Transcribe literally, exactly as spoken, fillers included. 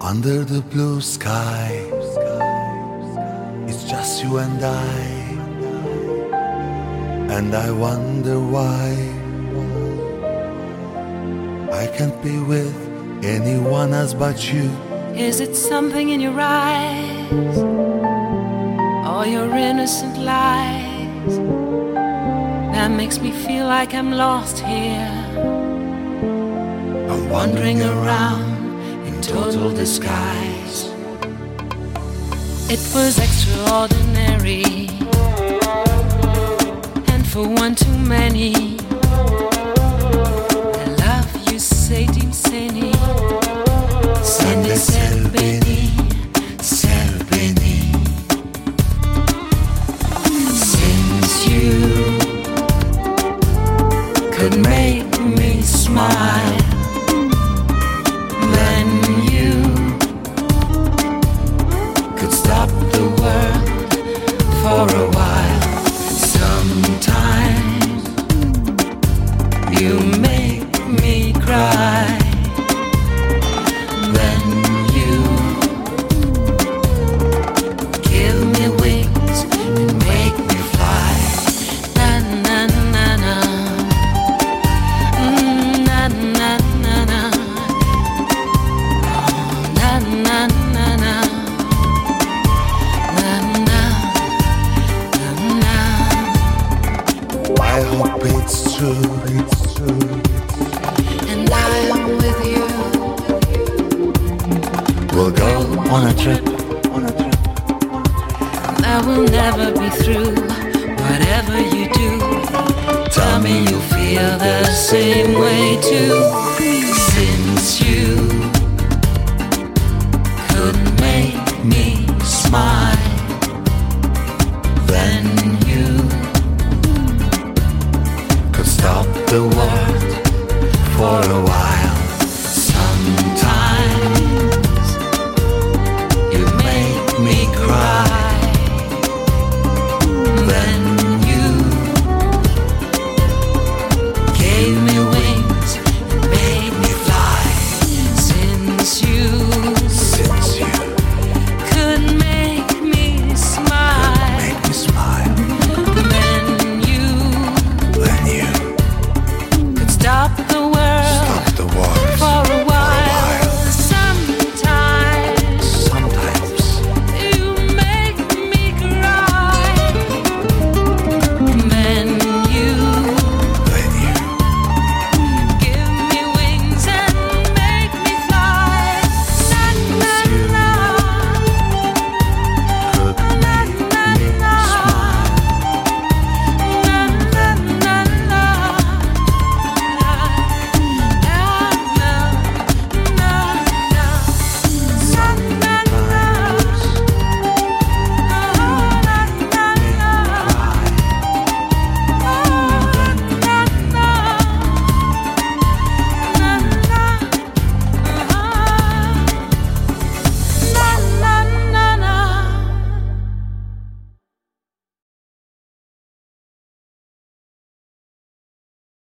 Under the blue sky, it's just you and I. And I wonder why I can't be with anyone else but you. Is it something in your eyes, or your innocent lies, that makes me feel like I'm lost here? I'm wandering around in total disguise. It was extraordinary, and for one too many. The love you say insane. Sende Selbeni, Selbeni. Since you could make me smile, then you could stop the world for a while. Sometimes you make me cry, then you give me wings and make me fly. Na na na na, mm, na na na na, oh, na na na na, na na na na. I hope it's true, it's true. And I am with you. We'll go on a trip, on a trip. I will never be through. Whatever you do, tell me you feel the same way too.